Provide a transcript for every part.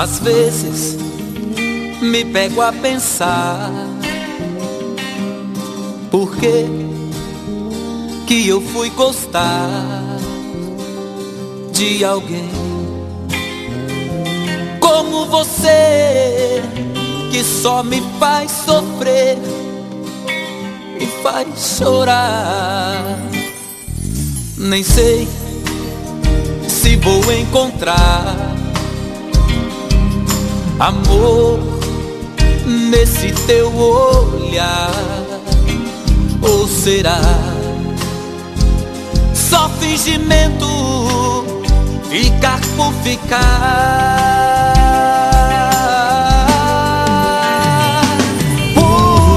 Às vezes me pego a pensar por que eu fui gostar de alguém como você, que só me faz sofrer e faz chorar. Nem sei se vou encontrar amor nesse teu olhar, ou será só fingimento, ficar por ficar? Por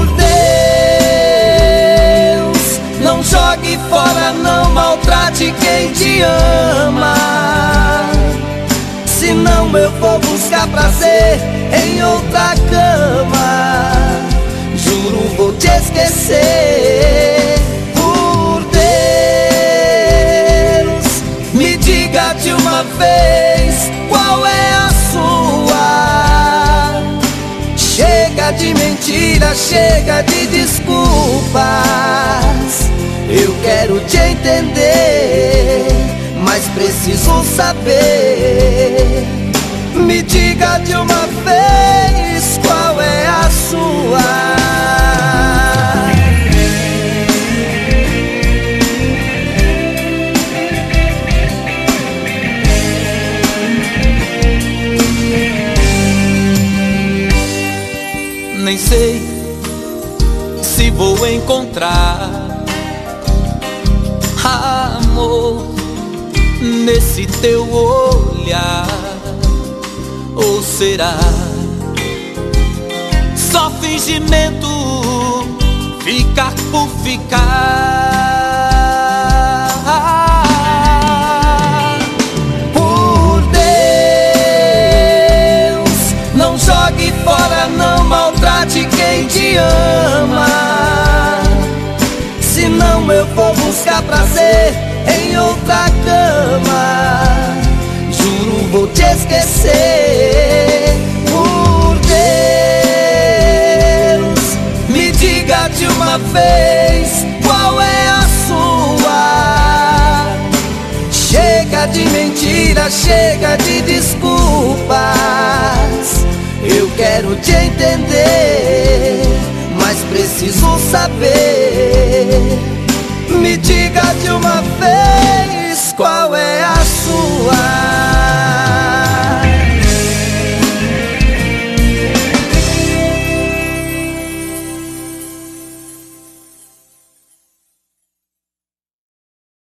Deus, não jogue fora, não maltrate quem te ama, senão eu vou buscar prazer em outra cama. Juro, vou te esquecer. Por Deus, me diga de uma vez qual é a sua. Chega de mentira, chega de desculpas. Eu quero te entender, mas preciso saber. Me diga de uma vez qual é a sua. Nem sei se vou encontrar amor nesse teu olhar, ou será só fingimento, ficar por ficar? Por Deus, não jogue fora, não maltrate quem te ama, senão eu vou buscar prazer em outra cama. Juro, vou te esquecer. Por Deus, me diga de uma vez qual é a sua. Chega de mentira, chega de desculpas. Eu quero te entender, mas preciso saber. Me diga de uma vez